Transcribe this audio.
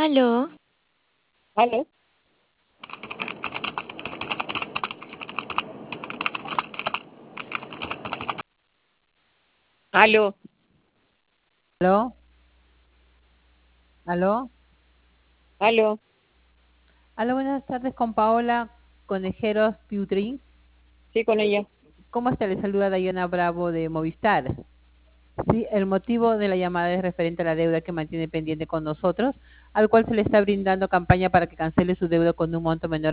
Aló, ¿Aló? ¿Aló? ¿Aló? ¿Aló? ¿Aló? Aló, buenas tardes con Paola Conejeros Piutri. Sí, con ella. ¿Cómo está? Le saluda Dayana Bravo de Movistar. Sí, el motivo de la llamada es referente a la deuda que mantiene pendiente con nosotros, al cual se le está brindando campaña para que cancele su deuda con un monto menor